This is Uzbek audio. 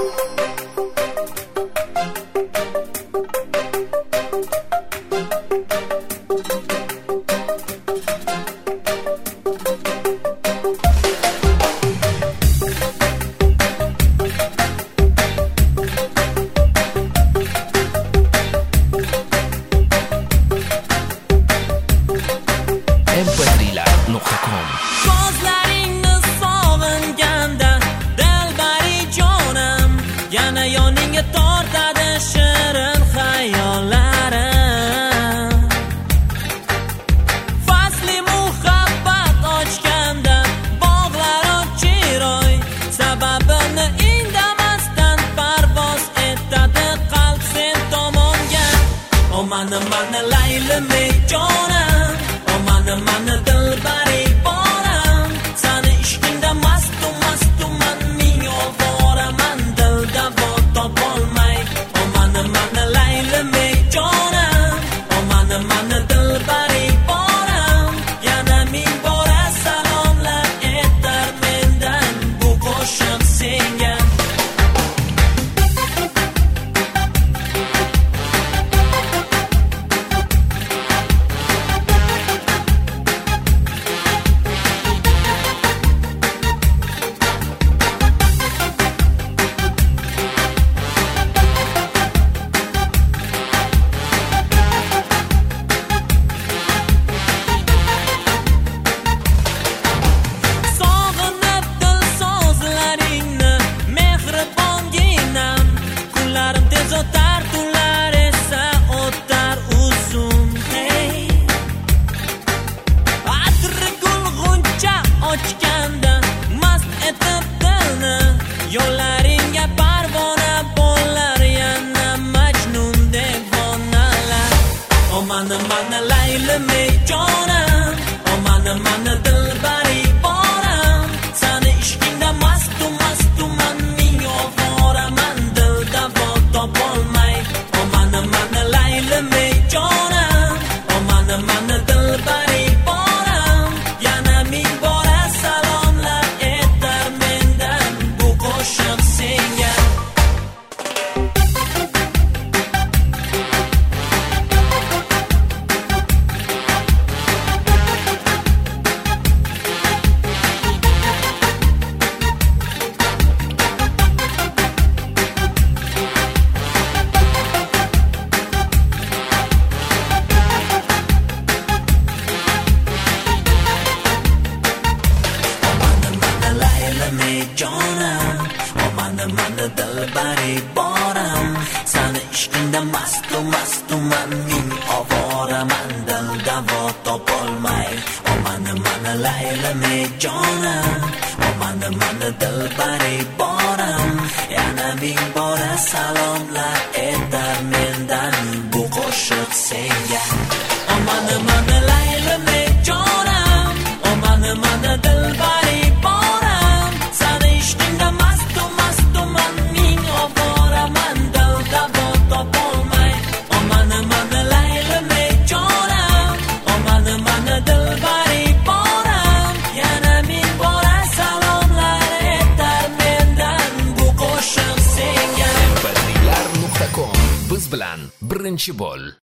Ko'zlaringni sog'inganda dilbari jonim, yana yoningga tortadi shirin xayollarim. Fasli muhabbat ochganda bog'lar chiroy, sababini indamasdan parvoz etadi qalb sen tomonga. O mani laylim ey jonim, o mani dilbari boram, sani ishqingda mastuman ming ovoraman, dilda bot topolmay. O mani laylim ey jonim, o mani dilbari boram, yana ming bora salomlar etar mendan bu qo'shiq senga. Yo'llaringga parvona bo'lar yana majnun devonalar. O mani laylim ey jonim, o mani dilbari boram, sani ishqingda mastuman ming ovoraman, dilda bot topolmay. O mani laylim ey jonim, o mani dilbari boram, yana ming bora salomlar etar mendan bu qo'shiq senga. Jonim, o mani dilbari boram, sani ishqingda mastuman ming ovoraman, dilda bot topolmay. O mani laylim ey jonim, o mani dilbari boram, yana ming bora salomlar etar mendan bu qo'shiq senga. O mani laylim ey jonim, o mani dilbari boram, sani ishqingda mastuman ming ovoraman, dilda bot topolmay. O mani laylim ey jonim, o mani dilbari boram, yana ming bora salomlar etar mendan bu qo'shiq senga. mp3.com biz bilan birinchi bo'l.